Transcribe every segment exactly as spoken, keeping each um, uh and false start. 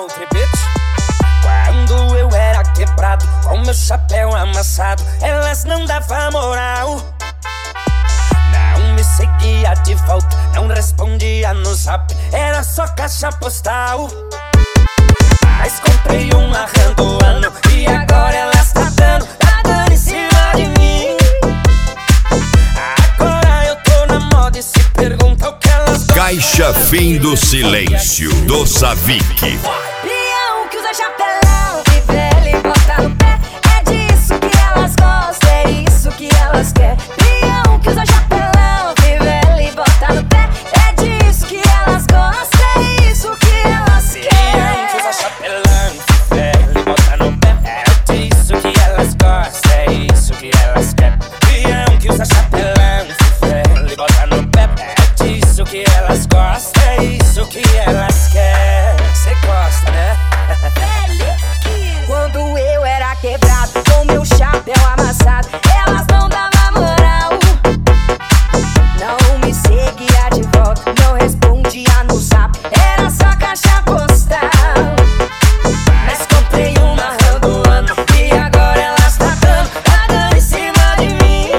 tripete. Quando eu era quebrado, com meu chapéu amassado, elas não davam moral. Não me seguia de volta, não respondia no zap, era só caixa postal. Mas comprei um arrando ano e agora elas tá dando, tá dando em cima de mim. Agora eu tô na moda e se pergunta o que elas gostam. Caixa Fim do Silêncio, do Savic. Peão que usa chapelão, que velho e bota no pé. É disso que elas gostam, é isso que elas querem. Peão que usa chapelão, que velho e bota no pé. É disso que elas gostam, é isso que elas querem. Que usa chapelão, que velho e bota no pé. É disso que elas gostam, é isso que elas querem. Peão que usa chapelão, que velho e bota no pé. É disso que elas gostam, é isso que elas querem. Cê gosta, né? Quando eu era quebrado, com meu chapéu amassado, elas não davam moral. Não me seguia de volta, não respondia no zap, era só caixa postal. Mas comprei uma rando ano e agora elas tá dando, tá dando em cima de mim.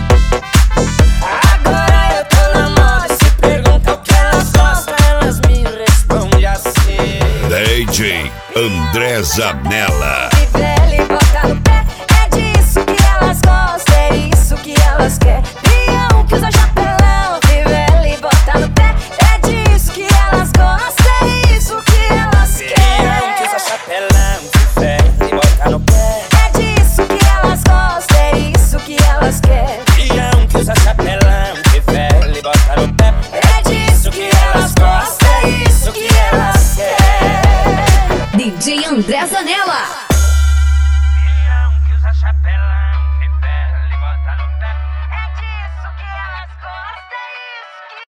Agora eu tô na moda, se pergunta o que elas gostam, elas me respondem assim. D J André Zanella. Que velho e bota no pé, é disso que elas gostam, é isso que elas querem. Peão que usa chapelão, que velho e bota no pé. É disso que elas gostam, é isso que elas Peão que usa querem. chapelão, que velho e bota no pé. É disso que elas gostam, é isso que elas querem. Peão que usa chapelão, que velho e bota no pé. É disso que elas gostam, é isso que elas querem. D J André Zanella.